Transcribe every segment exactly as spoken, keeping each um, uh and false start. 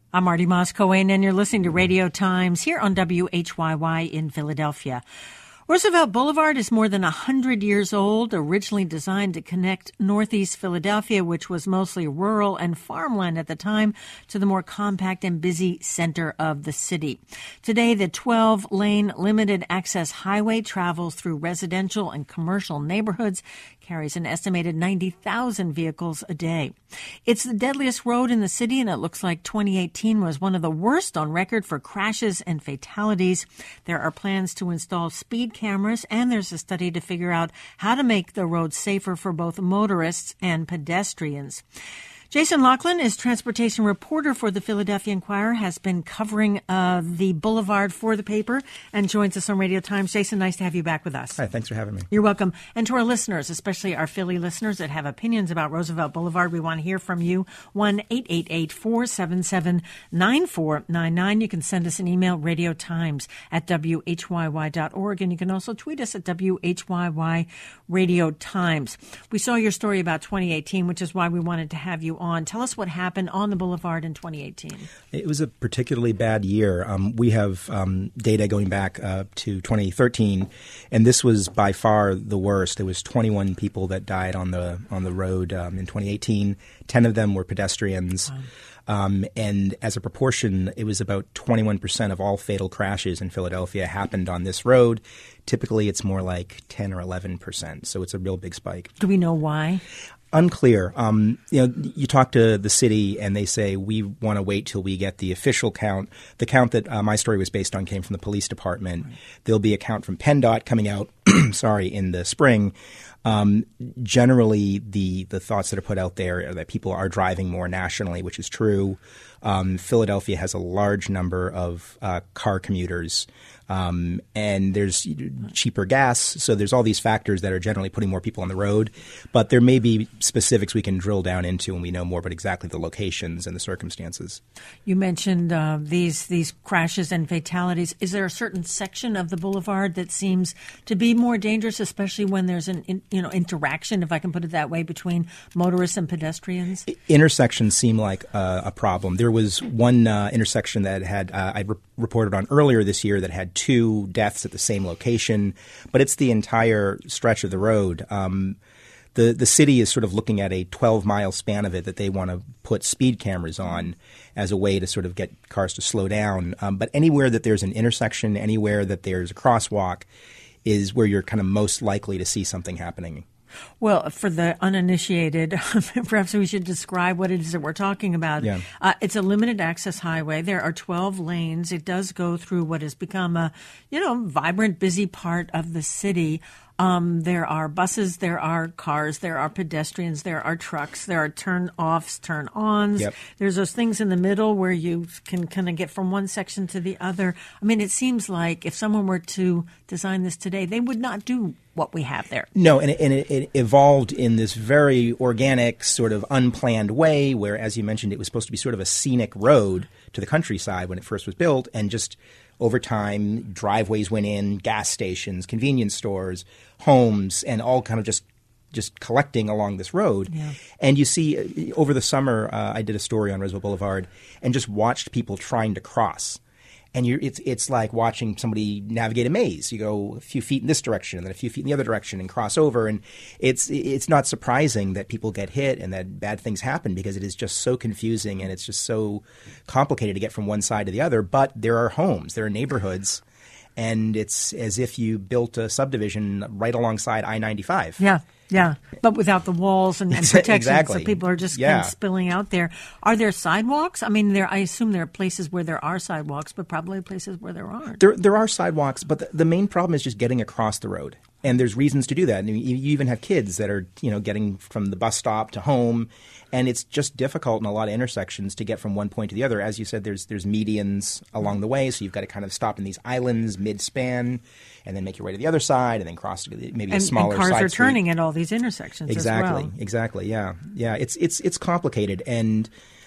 I'm Marty Moss-Cohen, and you're listening to Radio Times here on W H Y Y in Philadelphia. Roosevelt Boulevard is more than one hundred years old, originally designed to connect northeast Philadelphia, which was mostly rural and farmland at the time, to the more compact and busy center of the city. Today, the twelve-lane limited-access highway travels through residential and commercial neighborhoods, carries an estimated ninety thousand vehicles a day. It's the deadliest road in the city, and it looks like twenty eighteen was one of the worst on record for crashes and fatalities. There are plans to install speed cameras, and there's a study to figure out how to make the road safer for both motorists and pedestrians. Jason Laughlin is transportation reporter for the Philadelphia Inquirer, has been covering uh, the boulevard for the paper, and joins us on Radio Times. Jason, nice to have you back with us. Hi, thanks for having me. You're welcome. And to our listeners, especially our Philly listeners that have opinions about Roosevelt Boulevard, we want to hear from you. one eight eight eight, four seven seven, nine four nine nine. You can send us an email, radiotimes at W H Y Y dot org, and you can also tweet us at W H Y Y Radio Times. We saw your story about twenty eighteen, which is why we wanted to have you on. Tell us what happened on the boulevard in twenty eighteen. It was a particularly bad year. Um, we have um, data going back uh, to twenty thirteen, and this was by far the worst. There was twenty-one people that died on the on the road um, in twenty eighteen. ten of them were pedestrians. Wow. Um, and as a proportion, it was about twenty-one percent of all fatal crashes in Philadelphia happened on this road. Typically, it's more like ten or eleven percent. So it's a real big spike. Do we know why? Unclear. Um, you know, you talk to the city and they say, we want to wait till we get the official count. The count that uh, my story was based on came from the police department. Right. There'll be a count from PennDOT coming out, sorry, in the spring. Um, generally, the, the thoughts that are put out there are that people are driving more nationally, which is true. Um, Philadelphia has a large number of uh, car commuters. Um, and there's cheaper gas, so there's all these factors that are generally putting more people on the road. But there may be specifics we can drill down into when we know more about exactly the locations and the circumstances. You mentioned uh, these these crashes and fatalities. Is there a certain section of the boulevard that seems to be more dangerous, especially when there's an in, you know interaction, if I can put it that way, between motorists and pedestrians? Intersections seem like uh, a problem. There was one uh, intersection that had uh, I re- reported on earlier this year that had two deaths at the same location, but it's the entire stretch of the road. Um, the the city is sort of looking at a twelve-mile span of it that they want to put speed cameras on as a way to sort of get cars to slow down. Um, but anywhere that there's an intersection, anywhere that there's a crosswalk is where you're kind of most likely to see something happening. Well, for the uninitiated, perhaps we should describe what it is that we're talking about. Yeah. Uh, it's a limited access highway. There are twelve lanes. It does go through what has become a, you know, vibrant, busy part of the city. Um, there are buses, there are cars, there are pedestrians, there are trucks, there are turn-offs, turn-ons. Yep. There's those things in the middle where you can kind of get from one section to the other. I mean, it seems like if someone were to design this today, they would not do what we have there. No, and, it, and it, it evolved in this very organic, sort of unplanned way where, as you mentioned, it was supposed to be sort of a scenic road to the countryside when it first was built, and just over time, driveways went in, gas stations, convenience stores, homes, and all kind of just just collecting along this road. Yeah. And you see, over the summer, uh, I did a story on Roosevelt Boulevard and just watched people trying to cross. And you're, it's it's like watching somebody navigate a maze. You go a few feet in this direction and then a few feet in the other direction and cross over. And it's it's not surprising that people get hit and that bad things happen because it is just so confusing and it's just so complicated to get from one side to the other. But there are homes, there are neighborhoods, and it's as if you built a subdivision right alongside I ninety-five. Yeah. Yeah, but without the walls and, and protection, exactly. So people are just yeah. kind of spilling out there. Are there sidewalks? I mean, there. I assume there are places where there are sidewalks, but probably places where there aren't. There, there are sidewalks, but the, the main problem is just getting across the road. And there's reasons to do that. And you, you even have kids that are, you know, getting from the bus stop to home, and it's just difficult in a lot of intersections to get from one point to the other. As you said, there's there's medians along the way, so you've got to kind of stop in these islands mid-span, and then make your way to the other side, and then cross to maybe and, a smaller and cars side are street. turning at all these intersections. Exactly, as well. exactly. Yeah, yeah. It's it's it's complicated, and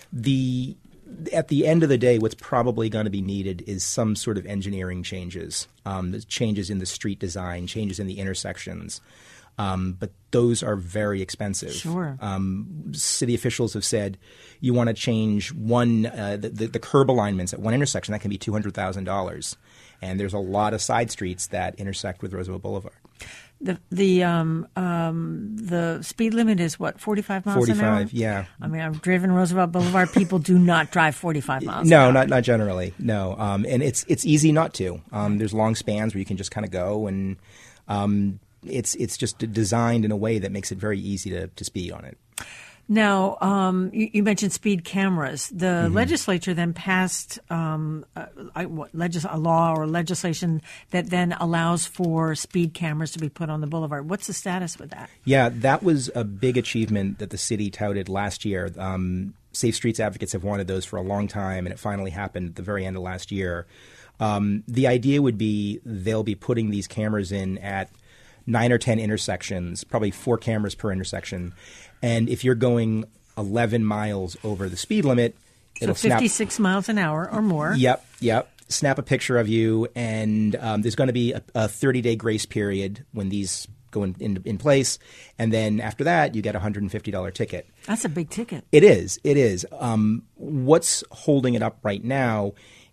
the. At the end of the day, what's probably going to be needed is some sort of engineering changes, um, changes in the street design, changes in the intersections. Um, but those are very expensive. Sure. Um, city officials have said you want to change one uh, the, the, the curb alignments at one intersection, that can be two hundred thousand dollars. And there's a lot of side streets that intersect with Roosevelt Boulevard. The the um, um, the speed limit is what, forty-five miles an hour? forty-five, yeah. I mean, I've driven Roosevelt Boulevard. People do not drive forty-five miles no, an hour. not not generally. No, um, and it's it's easy not to. Um, there's long spans where you can just kind of go, and um, it's it's just designed in a way that makes it very easy to, to speed on it. Now, um, you, you mentioned speed cameras. The mm-hmm. legislature then passed um, a, what, legis- a law or legislation that then allows for speed cameras to be put on the boulevard. What's the status with that? Yeah, that was a big achievement that the city touted last year. Um, Safe Streets advocates have wanted those for a long time, and it finally happened at the very end of last year. Um, the idea would be they'll be putting these cameras in at nine or ten intersections, probably four cameras per intersection. And if you're going eleven miles over the speed limit, it'll so fifty-six snap, miles an hour or more. Yep, yep. Snap a picture of you, and um, there's going to be a thirty-day grace period when these go in, in, in place. And then after that, you get a one hundred fifty dollars ticket. That's a big ticket. It is. It is. Um, what's holding it up right now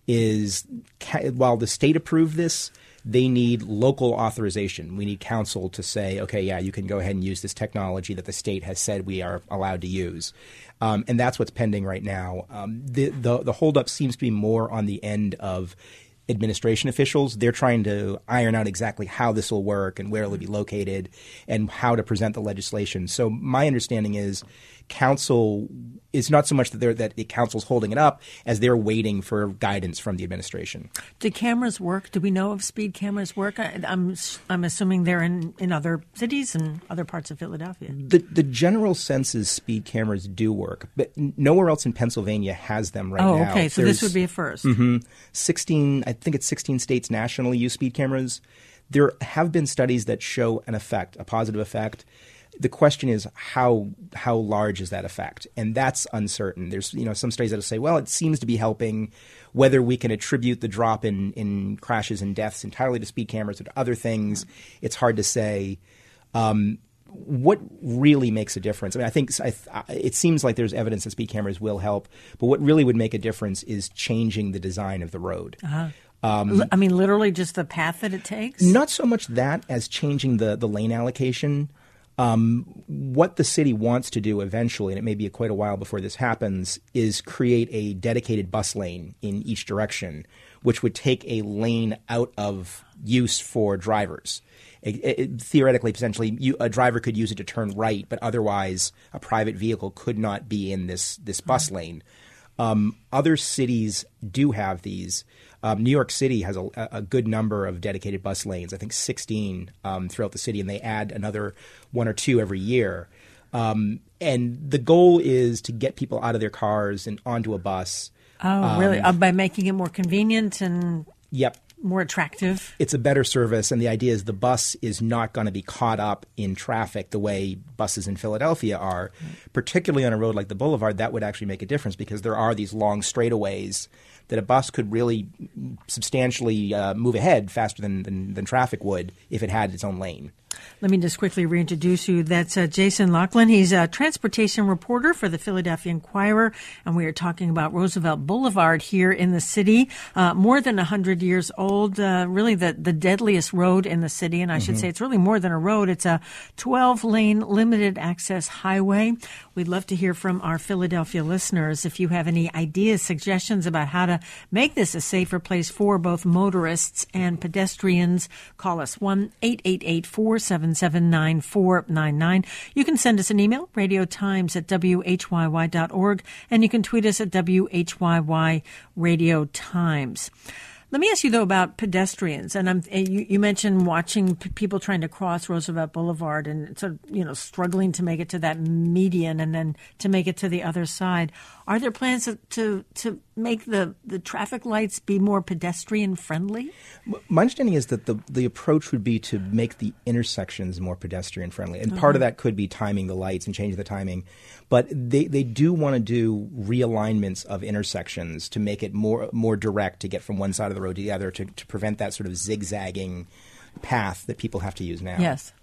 is ca- while the state approved this, they need local authorization. We need council to say, okay, yeah, you can go ahead and use this technology that the state has said we are allowed to use. Um, and that's what's pending right now. Um, the, the, the holdup seems to be more on the end of administration officials. They're trying to iron out exactly how this will work and where it will be located and how to present the legislation. So my understanding is council is not so much that they're, that the council's holding it up as they're waiting for guidance from the administration. Do cameras work? Do we know if speed cameras work? I, I'm I'm assuming they're in, in other cities and other parts of Philadelphia. The the general sense is speed cameras do work, but nowhere else in Pennsylvania has them right oh, now. Oh, okay. So There's, this would be a first. Mm-hmm, sixteen, I think it's sixteen states nationally use speed cameras. There have been studies that show an effect, a positive effect. The question is how how large is that effect, and that's uncertain. There's you know some studies that will say, well, it seems to be helping. Whether we can attribute the drop in, in crashes and deaths entirely to speed cameras or to other things, it's hard to say. Um, what really makes a difference? I mean, I think I, it seems like there's evidence that speed cameras will help, but what really would make a difference is changing the design of the road. Uh-huh. Um, I mean, literally just the path that it takes? Not so much that as changing the, the lane allocation. Um, what the city wants to do eventually, and it may be quite a while before this happens, is create a dedicated bus lane in each direction, which would take a lane out of use for drivers. It, it, theoretically, potentially, you, a driver could use it to turn right, but otherwise a private vehicle could not be in this, this bus mm-hmm. lane. Um, other cities do have these. Um, New York City has a, a good number of dedicated bus lanes, I think sixteen um, throughout the city, and they add another one or two every year. Um, and the goal is to get people out of their cars and onto a bus. Oh, um, really? Uh, by making it more convenient and yep. more attractive? It's a better service, and the idea is the bus is not going to be caught up in traffic the way buses in Philadelphia are. Right. Particularly on a road like the Boulevard, that would actually make a difference because there are these long straightaways that a bus could really substantially uh, move ahead faster than, than, than traffic would if it had its own lane. Let me just quickly reintroduce you. That's uh, Jason Laughlin. He's a transportation reporter for the Philadelphia Inquirer, and we are talking about Roosevelt Boulevard here in the city. Uh, more than one hundred years old, uh, really the, the deadliest road in the city, and I mm-hmm. should say it's really more than a road. It's a twelve-lane limited-access highway. We'd love to hear from our Philadelphia listeners. If you have any ideas, suggestions about how to make this a safer place for both motorists and pedestrians, call us one eight eight eight, four seven seven, nine four nine nine. You can send us an email, radiotimes at w h y y dot org, and you can tweet us at W H Y Y Radio Times. Let me ask you, though, about pedestrians. And I'm, you, you mentioned watching p- people trying to cross Roosevelt Boulevard and sort of, you know, struggling to make it to that median and then to make it to the other side. Are there plans to to, to make the, the traffic lights be more pedestrian friendly? My understanding is that the, the approach would be to make the intersections more pedestrian friendly. And mm-hmm. part of that could be timing the lights and changing the timing. But they, they do want to do realignments of intersections to make it more more direct to get from one side of the road to the other to, to prevent that sort of zigzagging path that people have to use now. Yes.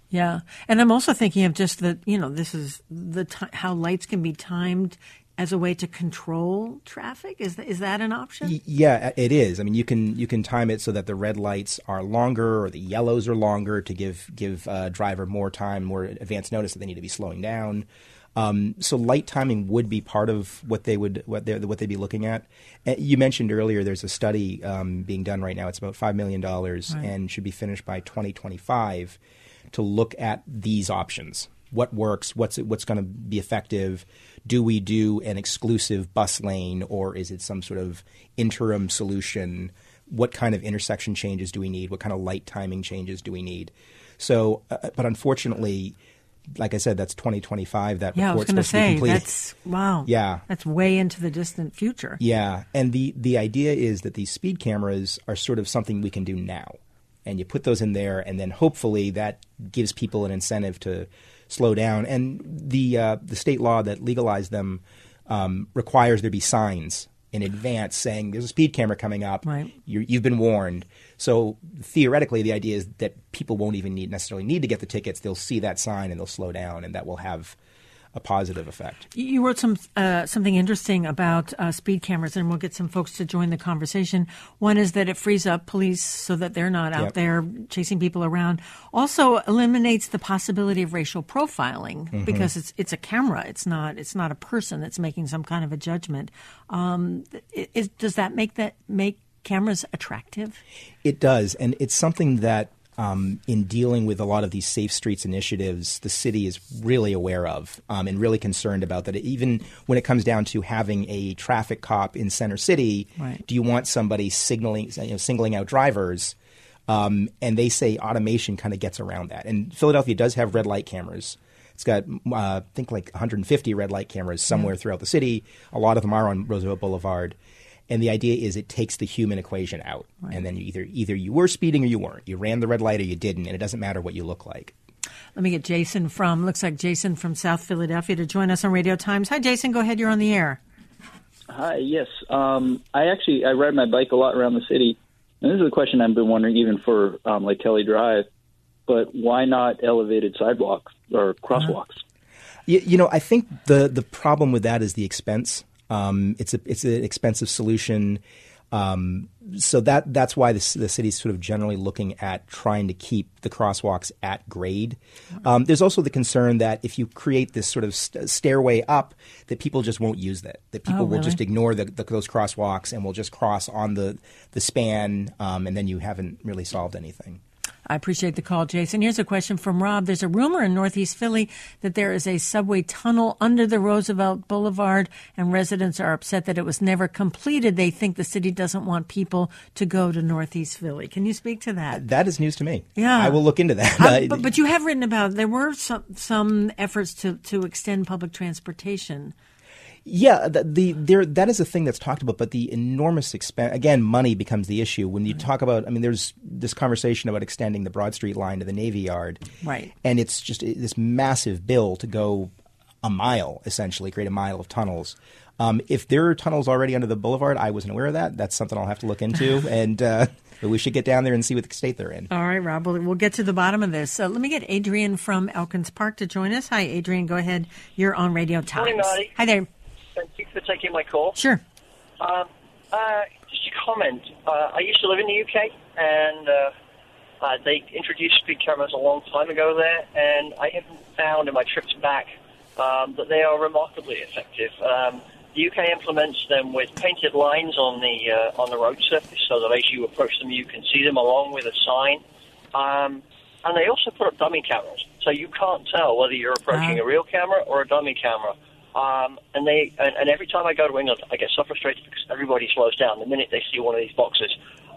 Yeah. And I'm also thinking of just that, you know, this is the t- how lights can be timed as a way to control traffic. Is that, is that an option? Y- yeah, it is. I mean, you can you can time it so that the red lights are longer or the yellows are longer to give give uh, driver more time, more advance notice that they need to be slowing down. Um, so light timing would be part of what they would what they what they'd be looking at. Uh, you mentioned earlier there's a study um, being done right now. It's about five million dollars right. and should be finished by twenty twenty-five to look at these options. What works? What's what's going to be effective? Do we do an exclusive bus lane, or is it some sort of interim solution? What kind of intersection changes do we need? What kind of light timing changes do we need? So, uh, but unfortunately, like I said, that's twenty twenty-five. That yeah, report's I was supposed to be going to say, completed. that's, wow. Yeah. That's way into the distant future. Yeah. And the, the idea is that these speed cameras are sort of something we can do now. And you put those in there, and then hopefully that gives people an incentive to slow down. And the uh, the state law that legalized them um, requires there be signs in advance saying there's a speed camera coming up. Right. You're, you've been warned. So theoretically, the idea is that people won't even need necessarily need to get the tickets. They'll see that sign and they'll slow down, and that will have a positive effect. You wrote some uh, something interesting about uh, speed cameras, and we'll get some folks to join the conversation. One is that it frees up police so that they're not out Yep. there chasing people around. Also eliminates the possibility of racial profiling Mm-hmm. because it's it's a camera. It's not it's not a person that's making some kind of a judgment. Um, is, does that make that make cameras attractive? It does, and it's something that Um, in dealing with a lot of these Safe Streets initiatives, the city is really aware of um, and really concerned about that. Even when it comes down to having a traffic cop in Center City, right. do you want somebody signaling, you know, singling out drivers? Um, and they say automation kind of gets around that. And Philadelphia does have red light cameras. It's got, uh, I think, like one hundred fifty red light cameras somewhere yeah. throughout the city. A lot of them are on Roosevelt Boulevard. And the idea is it takes the human equation out. Right. And then you either either you were speeding or you weren't. You ran the red light or you didn't, and it doesn't matter what you look like. Let me get Jason from, looks like Jason from South Philadelphia to join us on Radio Times. Hi, Jason. Go ahead. You're on the air. Hi, yes. Um, I actually, I ride my bike a lot around the city. And this is a question I've been wondering even for um, like Kelly Drive. But why not elevated sidewalks or crosswalks? Uh-huh. You, you know, I think the, the problem with that is the expense. Um, it's a it's an expensive solution, um, so that that's why the, the city's sort of generally looking at trying to keep the crosswalks at grade. Um, there's also the concern that if you create this sort of st- stairway up, that people just won't use that. That people oh, really? will just ignore the, the, those crosswalks and will just cross on the the span, um, and then you haven't really solved anything. I appreciate the call, Jason. Here's a question from Rob. There's a rumor in Northeast Philly that there is a subway tunnel under the Roosevelt Boulevard, and residents are upset that it was never completed. They think the city doesn't want people to go to Northeast Philly. Can you speak to that? That is news to me. Yeah. I will look into that. I, but, but you have written about, there were some, some efforts to, to extend public transportation. Yeah, the, the there that is a thing that's talked about, but the enormous expense, again, money becomes the issue. When you right. talk about, I mean, there's this conversation about extending the Broad Street line to the Navy Yard. Right. And it's just this massive bill to go a mile, essentially, create a mile of tunnels. Um, if there are tunnels already under the boulevard, I wasn't aware of that. That's something I'll have to look into. and uh, but we should get down there and see what state they're in. All right, Rob, we'll, we'll get to the bottom of this. Uh, let me get Adrian from Elkins Park to join us. Hi, Adrian. Go ahead. You're on Radio Times. Morning, Marty. Hi there. Thank you for taking my call. Sure. Um, uh, just a comment. Uh, I used to live in the U K, and uh, uh, they introduced speed cameras a long time ago there, and I have found in my trips back um, that they are remarkably effective. Um, the U K implements them with painted lines on the uh, on the road surface, so that as you approach them, you can see them along with a sign. Um, and they also put up dummy cameras, so you can't tell whether you're approaching uh-huh. a real camera or a dummy camera. Um, and they and, and every time I go to England, I get so frustrated because everybody slows down the minute they see one of these boxes.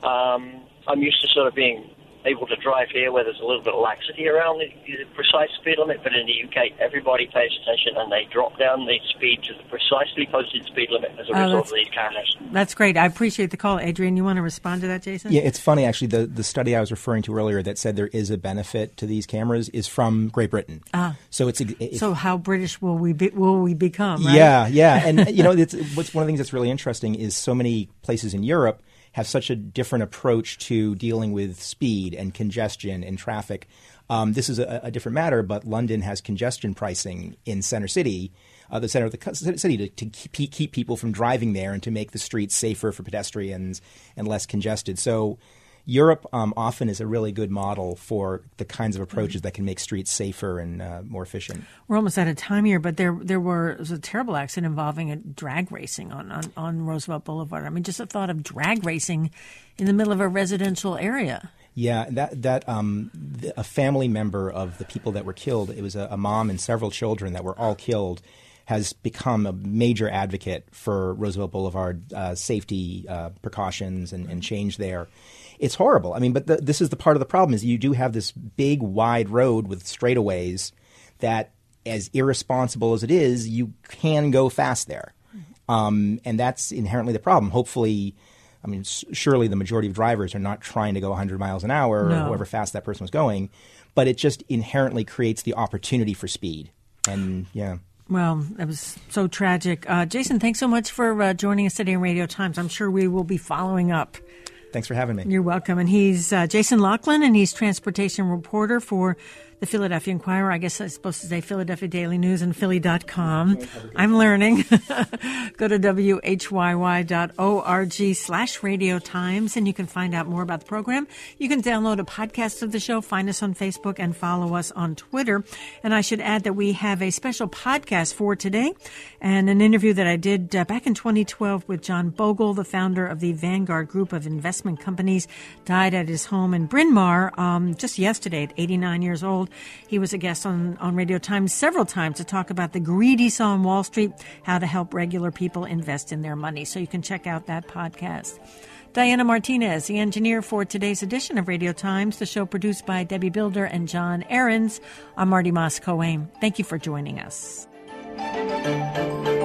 Um, I'm used to sort of being able to drive here where there's a little bit of laxity around the, the precise speed limit, but in the U K, everybody pays attention and they drop down the speed to the precisely posted speed limit as a oh, result of these cameras. That's great. I appreciate the call. Adrian, you want to respond to that, Jason? Yeah, it's funny, actually. The, the study I was referring to earlier that said there is a benefit to these cameras is from Great Britain. Ah. So it's, it's so how British will we be, will we become, right? Yeah, yeah. And, you know, it's, what's one of the things that's really interesting is so many places in Europe have such a different approach to dealing with speed and congestion and traffic. Um, this is a, a different matter, but London has congestion pricing in center city, uh, the center of the city, to, to keep, keep people from driving there and to make the streets safer for pedestrians and less congested. So Europe um, often is a really good model for the kinds of approaches that can make streets safer and uh, more efficient. We're almost out of time here, but there there were, was a terrible accident involving a drag racing on, on, on Roosevelt Boulevard. I mean, just the thought of drag racing in the middle of a residential area. Yeah, that that um, the, a family member of the people that were killed, it was a, a mom and several children that were all killed, has become a major advocate for Roosevelt Boulevard uh, safety uh, precautions and, and change there. It's horrible. I mean, but the, this is the part of the problem is you do have this big, wide road with straightaways that, as irresponsible as it is, you can go fast there. Um, and that's inherently the problem. Hopefully, I mean, s- surely the majority of drivers are not trying to go one hundred miles an hour No. or however fast that person was going, but it just inherently creates the opportunity for speed. And, yeah. Well, that was so tragic. Uh, Jason, thanks so much for uh, joining us today in Radio Times. I'm sure we will be following up. Thanks for having me. You're welcome. And he's uh, Jason Laughlin, and he's transportation reporter for the Philadelphia Inquirer. I guess I'm supposed to say Philadelphia Daily News and Philly dot com. I'm learning. Go to W H Y Y dot org slash Radio Times, and you can find out more about the program. You can download a podcast of the show, find us on Facebook, and follow us on Twitter. And I should add that we have a special podcast for today and an interview that I did uh, back in twenty twelve with John Bogle, the founder of the Vanguard Group of Investment Companies, died at his home in Bryn Mawr um, just yesterday at eighty-nine years old. He was a guest on, on Radio Times several times to talk about the greed he saw on Wall Street, how to help regular people invest in their money. So you can check out that podcast. Diana Martinez, the engineer for today's edition of Radio Times, the show produced by Debbie Builder and John Ahrens. I'm Marty Moss-Coane. Thank you for joining us.